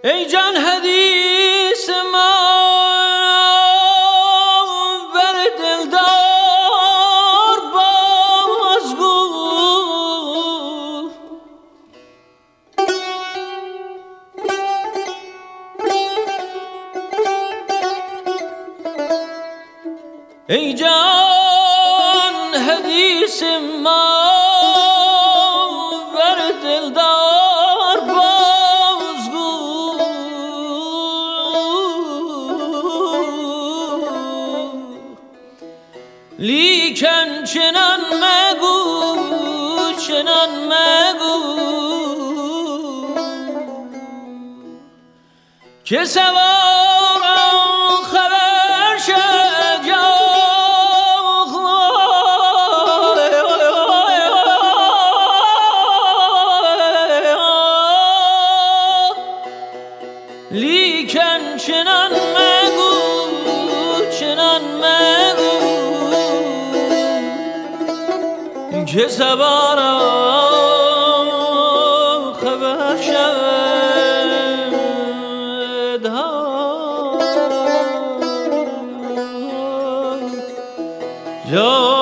ای جان حدیث ما بر دلدار بازگو، ای جان حدیث ما بر دلدار بازگو، لیکن چنان مگو چنان مگو که سوارم خبر شد یا لیکن چنان مگو چنان مگو که سوارم خبر شد یا